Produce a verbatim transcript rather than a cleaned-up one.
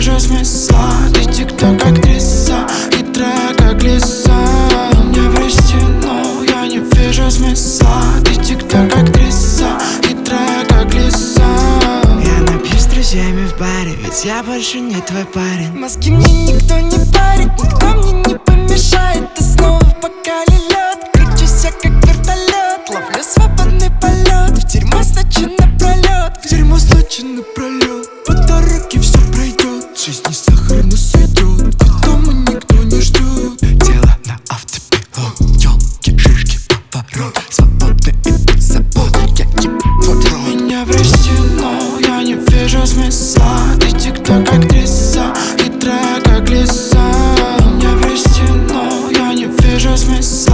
вижу смысла. Ты тик-ток актриса, хитрая как лиса. Меня прости, но я не вижу смысла. Ты тик-ток актриса, хитрая как лиса. Я напьюсь с друзьями в баре, ведь я больше не твой парень. Мозги мне никто не парит, никто мне не помешает. И снова в бокале лед, кручусь я как вертолет. Ловлю свободный полет, в тюрьму с ночи напролет. В тюрьму с ночи напролет, по дороге все пройдет. Жизнь не сахар, но сойдет, а дома никто не ждет. Тело на автопилот, тёлки, шишки, поворот. Свободный и без забот, я вот рот. Меня прости, но я не вижу смысла. Ты тик-ток актриса, хитрая как лиса. Меня прости, но я не вижу смысла.